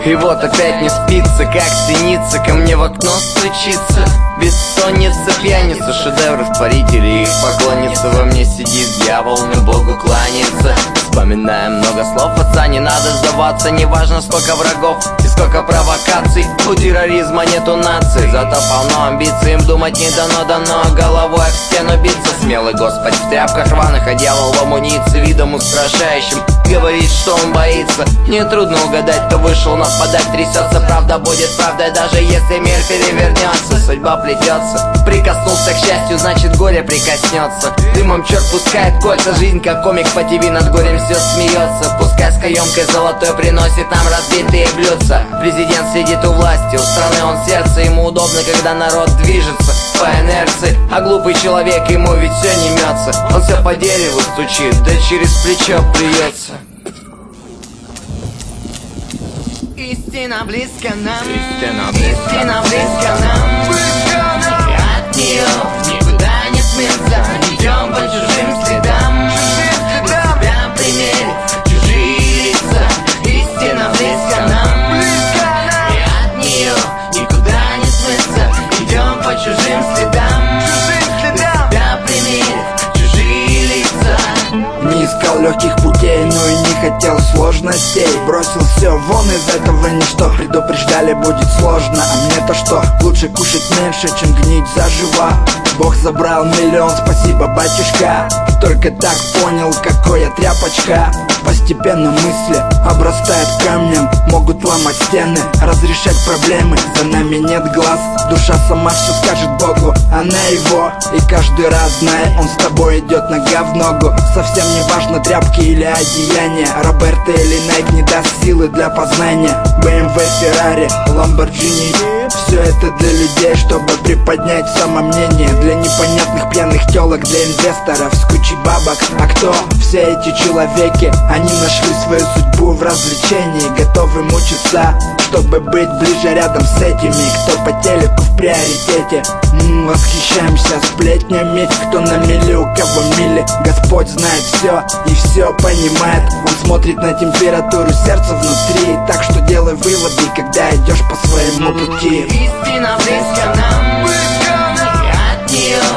И вот опять не спится, как синица ко мне в окно стучится. Бессонница, пьяница, шедевры творители, их поклонница. Во мне сидит дьявол, на Богу кланяется. Вспоминаем много слов отца, не надо сдаваться. Неважно сколько врагов и сколько провокаций, у терроризма нету нации, зато полно амбиций. Им думать не дано головой в стену биться. Смелый Господь в тряпках рваных, а дьявол в амуниции, видом устрашающим говорит, что он боится. Мне трудно угадать, кто вышел нападать. Трясется, правда будет правдой, даже если мир перевернется. Судьба плетется, прикоснулся к счастью, значит горе прикоснется. Дымом черт пускает кольца, жизнь как комик по ТВ, над горем все смеется. Пускай с каемкой золотой приносит нам разбитые блюдца. Президент сидит у власти, у страны он сердце. Ему удобно, когда народ движется по инерции, а глупый человек, ему ведь все не мется. Он все по дереву стучит, да через плечо плюется. Истина близко нам, истина близко нам. И от нее никуда не смыться. Идем по чужим следам, на себя примерить чужие лица. Истина близко нам, и от нее никуда не смыться. Идем по чужим следам, на себя примерить чужие лица. Не искал легких путей, но и не хотел сложностей. Бросил все вон из этого ничто. Предупреждали, будет сложно, а мне-то что? Лучше кушать меньше, чем гнить заживо. Бог забрал миллион, спасибо, батюшка. Только так понял, какой я тряпочка. Постепенно мысли обрастают камнем, могут ломать стены, разрешать проблемы. За нами нет глаз, душа сама все скажет Богу, она его. И каждый раз знает, он с тобой идет нога в ногу. Совсем не важно, тряпки или одеяния, Роберто или Найк не даст силы для познания. BMW, Ferrari, Lamborghini, все это для людей, чтобы приподнять самомнение. Для непонятных пьяных телок, для инвесторов с кучей бабок. А кто все эти человеки? Они нашли свою судьбу в развлечении, готовы мучиться, чтобы быть ближе рядом с этими, кто по телеку в приоритете. Восхищаемся сплетнями, кто на мили, у кого мили. Господь знает все и все понимает. Он смотрит на температуру сердца внутри. Так что делай выводы, когда идешь по своему пути. Истина близко нам, и от нее